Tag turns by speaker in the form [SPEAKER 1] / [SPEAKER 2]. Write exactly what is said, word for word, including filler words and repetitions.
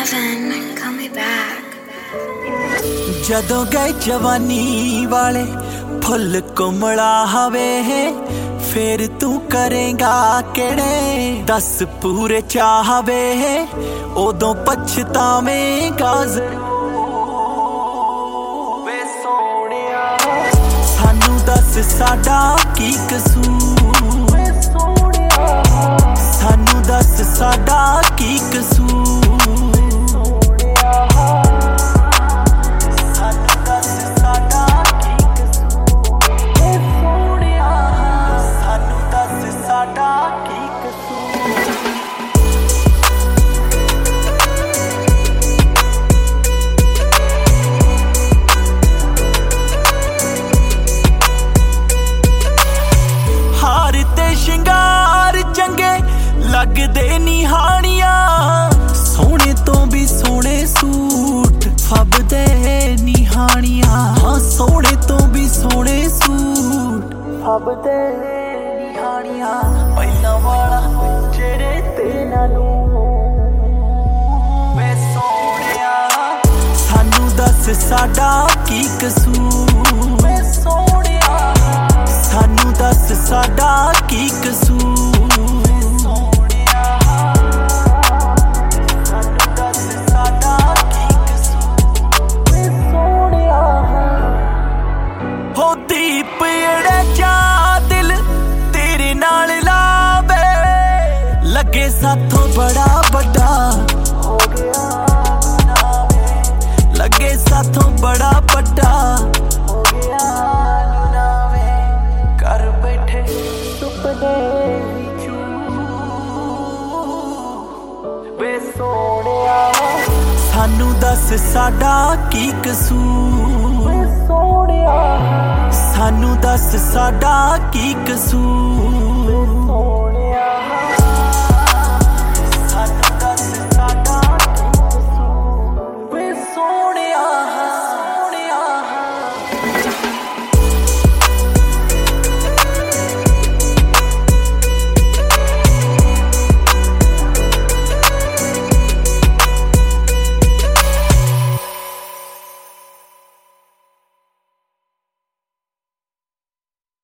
[SPEAKER 1] Kevin, call me back.
[SPEAKER 2] ਜਦੋਂ ਗਏ ਜਵਾਨੀ ਵਾਲੇ ਫੁੱਲ ਕੁਮਲਾ ਹਵੇ ਫੇਰ ਤੂੰ ਕਰੇਗਾ ਕਿਹੜੇ ਦਸ ਪੂਰੇ ਚਾਹਵੇ ਉਦੋਂ ਪਛਤਾਵੇਂਗਾ ਜ਼ਰੂਰ ਵੇ ਸੋਹਣਿਆ ਸਾਨੂੰ ਦੱਸ ਸਾਡਾ ਕੀ ਕਸੂਰ ਵੇ ਸੋਹਣਿਆ ਸਾਨੂੰ ਦੱਸ ਸਾਡਾ ਕੀ ਕਸੂਰ ਸ਼ਿੰਗਾਰ ਚੰਗੇ ਲੱਗਦੇ ਨਿਹਾਣੀਆਂ ਸੋਹਣੇ ਤੋਂ ਵੀ ਸੋਹਣੇ ਸੂਟ ਫੱਬਦੇ ਨਿਹਾਣੀਆਂ ਹਾਂ ਸੋਹਣੇ ਤੋਂ ਵੀ ਸੋਹਣੇ ਸੂਟ ਫੱਬਦੇ ਨਿਹਾਣੀਆਂ ਪਹਿਲਾਂ ਵਾਲਾ ਚਿਹਰੇ ਤੇ ਨਾਲੋਂ ਵੇ ਸੋਹਣਿਆ ਸਾਨੂੰ ਦੱਸ ਸਾਡਾ ਕੀ ਕਸੂਰ ਵੇ ਸੋਹਣਿਆ ਸਾਨੂੰ ਦੱਸ ਸਾਡਾ ਕੀ ਕਸੂਰ ਸੋਹਣਿਆ ਸਾਨੂੰ ਦੱਸ ਸਾਡਾ ਕੀ ਕਸੂਰ ਵੇ ਸੋਹਣਿਆ ਹੋ ਦੀਪ ਜਿਹੜੇ ਚਾ ਦਿਲ ਤੇਰੇ ਨਾਲ ਲਾਵੇ ਲੱਗੇ ਸਾਥੋਂ ਬੜਾ ਵੱਡਾ ਹੋ ਗਿਆ ਲੱਗੇ ਸਾਥੋਂ ਬੜਾ ਵੱਡਾ ਹੋ ਗਿਆ ਵੇ ਸੋਹਣਿਆ ਸਾਨੂੰ ਦੱਸ ਸਾਡਾ ਕੀ ਕਸੂਰ ਵੇ ਸੋਹਣਿਆ ਸਾਨੂੰ ਦੱਸ ਸਾਡਾ ਕੀ ਕਸੂਰ।